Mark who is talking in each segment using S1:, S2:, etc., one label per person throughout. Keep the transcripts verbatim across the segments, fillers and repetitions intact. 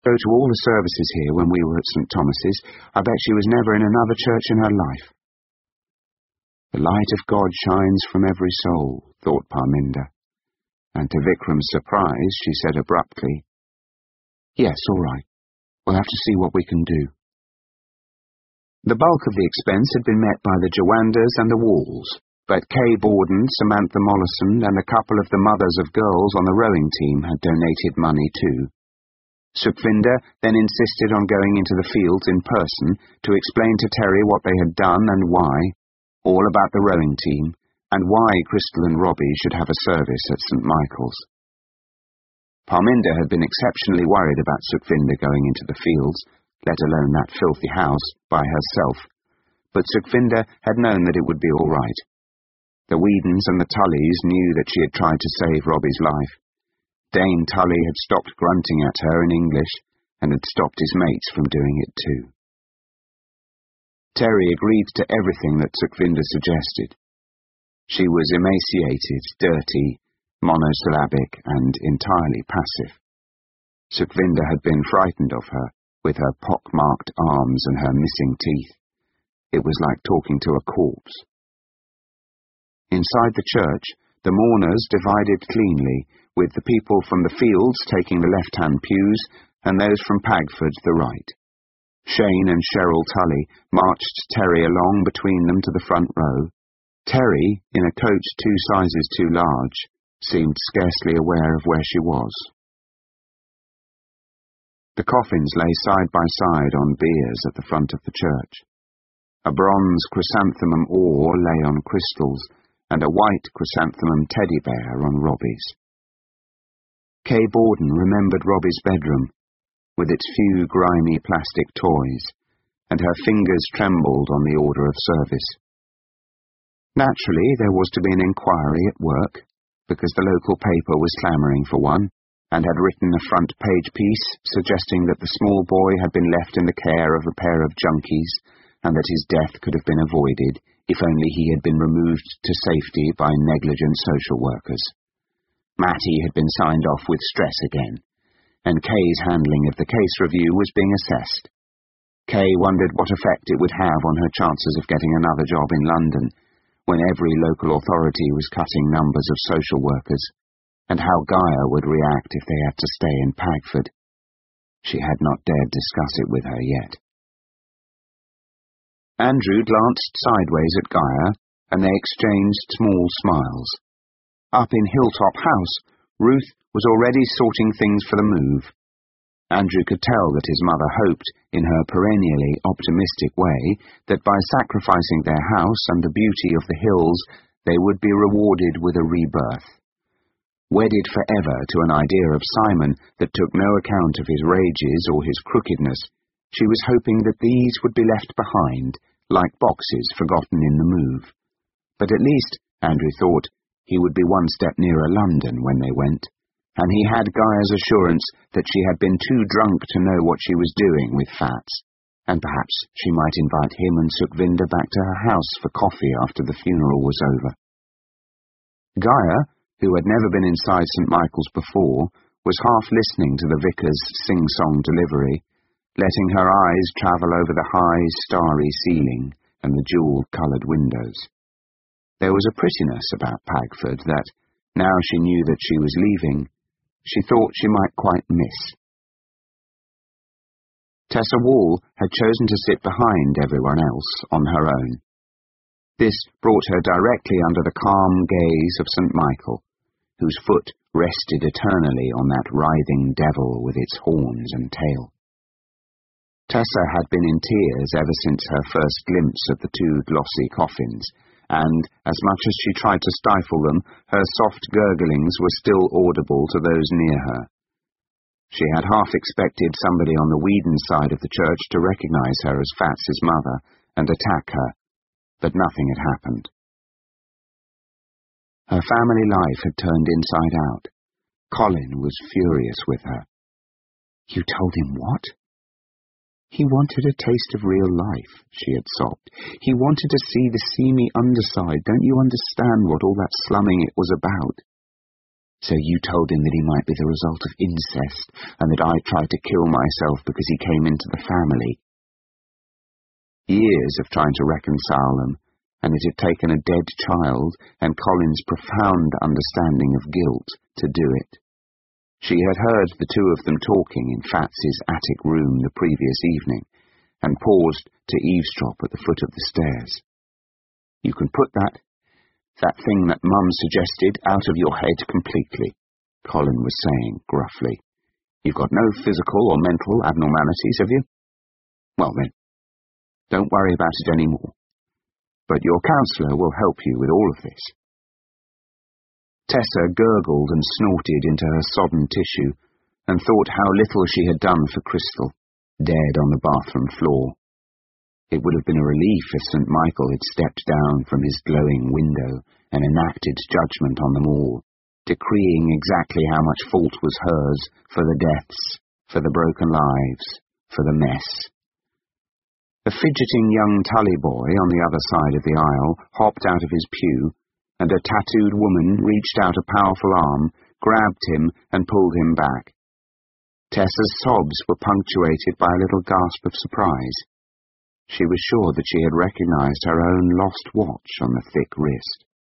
S1: Go to all the services here when we were at St Thomas's. I bet she was never in another church in her life. The light of God shines from every soul, thought Parminder, and to Vikram's surprise she said abruptly, Yes, all right. We'll have to see what we can do. The bulk of the expense had been met by the Jawandas and the Walls, but Kay Borden, Samantha Mollison, and a couple of the mothers of girls on the rowing team had donated money too. Sukhvinder then insisted on going into the fields in person to explain to Terry what they had done and why, all about the rowing team, and why Crystal and Robbie should have a service at St Michael's. Parminder had been exceptionally worried about Sukhvinder going into the fields, let alone that filthy house, by herself, but Sukhvinder had known that it would be all right. The Whedons and the Tullys knew that she had tried to save Robbie's life. Dane Tully had stopped grunting at her in English, and had stopped his mates from doing it too. Terry agreed to everything that Sukhvinder suggested. She was emaciated, dirty, monosyllabic, and entirely passive. Sukhvinder had been frightened of her, with her pock-marked arms and her missing teeth. It was like talking to a corpse. Inside the church, the mourners divided cleanly, with the people from the fields taking the left-hand pews, and those from Pagford the right. Shane and Cheryl Tully marched Terry along between them to the front row. Terry, in a coat two sizes too large, seemed scarcely aware of where she was. The coffins lay side by side on biers at the front of the church. A bronze chrysanthemum oar lay on Crystal's, and a white chrysanthemum teddy bear on Robbie's. Kay Borden remembered Robbie's bedroom, with its few grimy plastic toys, and her fingers trembled on the order of service. Naturally, there was to be an inquiry at work, because the local paper was clamouring for one, and had written a front-page piece suggesting that the small boy had been left in the care of a pair of junkies, and that his death could have been avoided if only he had been removed to safety by negligent social workers. Matty had been signed off with stress again, and Kay's handling of the case review was being assessed. Kay wondered what effect it would have on her chances of getting another job in London, when every local authority was cutting numbers of social workers, and how Gaia would react if they had to stay in Pagford. She had not dared discuss it with her yet. Andrew glanced sideways at Gaia, and they exchanged small smiles. Up in Hilltop House, Ruth was already sorting things for the move. Andrew could tell that his mother hoped, in her perennially optimistic way, that by sacrificing their house and the beauty of the hills, they would be rewarded with a rebirth. Wedded forever to an idea of Simon that took no account of his rages or his crookedness, she was hoping that these would be left behind, like boxes forgotten in the move. But at least, Andrew thought, he would be one step nearer London when they went, and he had Gaia's assurance that she had been too drunk to know what she was doing with Fats, and perhaps she might invite him and Sukhvinder back to her house for coffee after the funeral was over. Gaia, who had never been inside St Michael's before, was half listening to the vicar's sing-song delivery, letting her eyes travel over the high, starry ceiling and the jewel-coloured windows. There was a prettiness about Pagford that, now she knew that she was leaving, she thought she might quite miss. Tessa Wall had chosen to sit behind everyone else on her own. This brought her directly under the calm gaze of St Michael, whose foot rested eternally on that writhing devil with its horns and tail. Tessa had been in tears ever since her first glimpse of the two glossy coffins, and, as much as she tried to stifle them, her soft gurglings were still audible to those near her. She had half expected somebody on the Whedon side of the church to recognise her as Fats's mother and attack her, but nothing had happened. Her family life had turned inside out. Colin was furious with her. "You told him what?" "He wanted a taste of real life," she had sobbed. "He wanted to see the seamy underside. Don't you understand what all that slumming it was about?" So you told him that he might be the result of incest, and that I tried to kill myself because he came into the family. Years of trying to reconcile them, and it had taken a dead child and Colin's profound understanding of guilt to do it. She had heard the two of them talking in Fats's attic room the previous evening, and paused to eavesdrop at the foot of the stairs. You can put that, that thing that Mum suggested, out of your head completely, Colin was saying gruffly. You've got no physical or mental abnormalities, have you? Well then, don't worry about it any more. But your counsellor will help you with all of this. Tessa gurgled and snorted into her sodden tissue, and thought how little she had done for Crystal, dead on the bathroom floor. It would have been a relief if Saint Michael had stepped down from his glowing window and enacted judgment on them all, decreeing exactly how much fault was hers for the deaths, for the broken lives, for the mess. A fidgeting young Tully boy on the other side of the aisle hopped out of his pew, and a tattooed woman reached out a powerful arm, grabbed him, and pulled him back. Tessa's sobs were punctuated by a little gasp of surprise. She was sure that she had recognized her own lost watch on the thick wrist.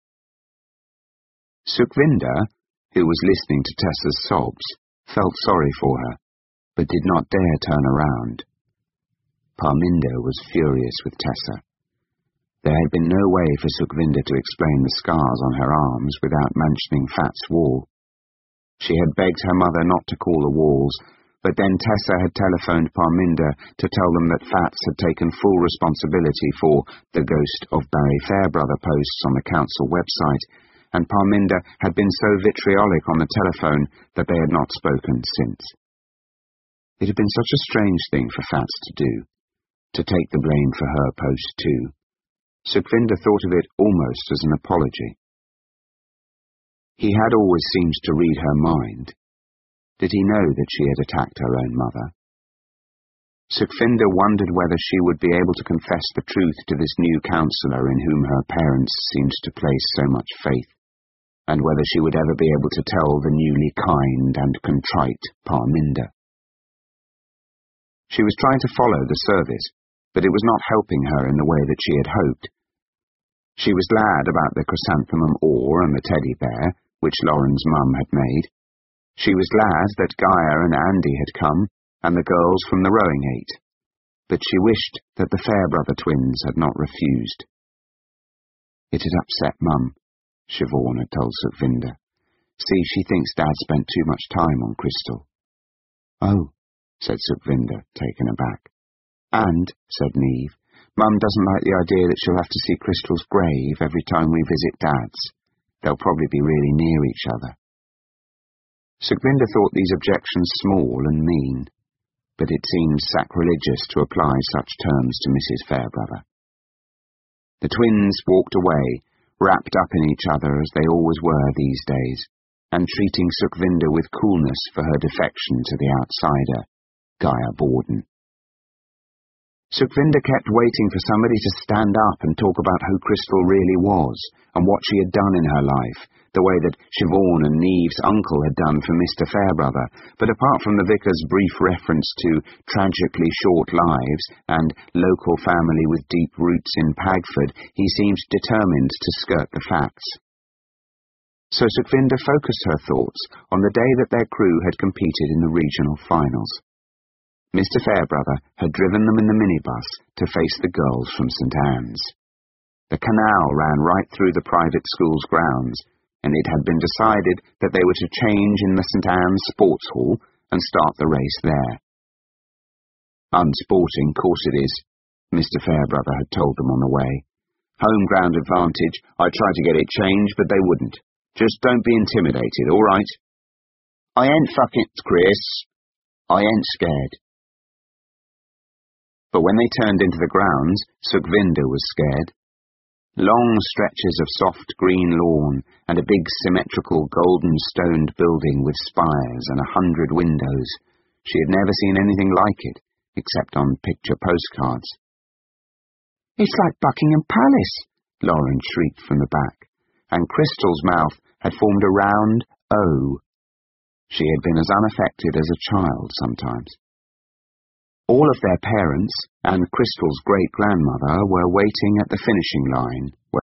S1: Sukhvinder, who was listening to Tessa's sobs, felt sorry for her, but did not dare turn around. Parminder was furious with Tessa. There had been no way for Sukhvinder to explain the scars on her arms without mentioning Fat's wall. She had begged her mother not to call the walls, but then Tessa had telephoned Parminder to tell them that Fats had taken full responsibility for the Ghost of Barry Fairbrother posts on the council website, and Parminder had been so vitriolic on the telephone that they had not spoken since. It had been such a strange thing for Fats to do, to take the blame for her post too. Sukhvinder thought of it almost as an apology. He had always seemed to read her mind. Did he know that she had attacked her own mother? Sukhvinder wondered whether she would be able to confess the truth to this new counsellor in whom her parents seemed to place so much faith, and whether she would ever be able to tell the newly kind and contrite Parminder. She was trying to follow the service, but it was not helping her in the way that she had hoped. She was glad about the chrysanthemum oar and the teddy bear, which Lauren's mum had made. She was glad that Gaia and Andy had come, and the girls from the rowing eight, but she wished that the Fairbrother twins had not refused. It had upset Mum, Siobhan had told Sukhvinder. See, she thinks Dad spent too much time on Crystal. Oh, said Sukhvinder, taken aback. And, said Neve, Mum doesn't like the idea that she'll have to see Crystal's grave every time we visit Dad's. They'll probably be really near each other. Sukhvinder thought these objections small and mean, but it seemed sacrilegious to apply such terms to Missus Fairbrother. The twins walked away, wrapped up in each other as they always were these days, and treating Sukhvinder with coolness for her defection to the outsider, Gaia Borden. Sukhvinder kept waiting for somebody to stand up and talk about who Crystal really was, and what she had done in her life, the way that Siobhan and Neve's uncle had done for Mister Fairbrother, but apart from the vicar's brief reference to tragically short lives and local family with deep roots in Pagford, he seemed determined to skirt the facts. So Sukhvinder focused her thoughts on the day that their crew had competed in the regional finals. Mister Fairbrother had driven them in the minibus to face the girls from St Anne's. The canal ran right through the private school's grounds, and it had been decided that they were to change in the St Anne's Sports Hall and start the race there. Unsporting, course it is, Mister Fairbrother had told them on the way. Home ground advantage, I tried to get it changed, but they wouldn't. Just don't be intimidated, all right? I ain't fucking Chris. I ain't scared. But when they turned into the grounds, Sukhvinder was scared. Long stretches of soft green lawn and a big symmetrical golden-stoned building with spires and a hundred windows. She had never seen anything like it, except on picture postcards. It's like Buckingham Palace, Lauren shrieked from the back, and Crystal's mouth had formed a round, Oh. She had been as unaffected as a child sometimes. All of their parents and Crystal's great-grandmother were waiting at the finishing line,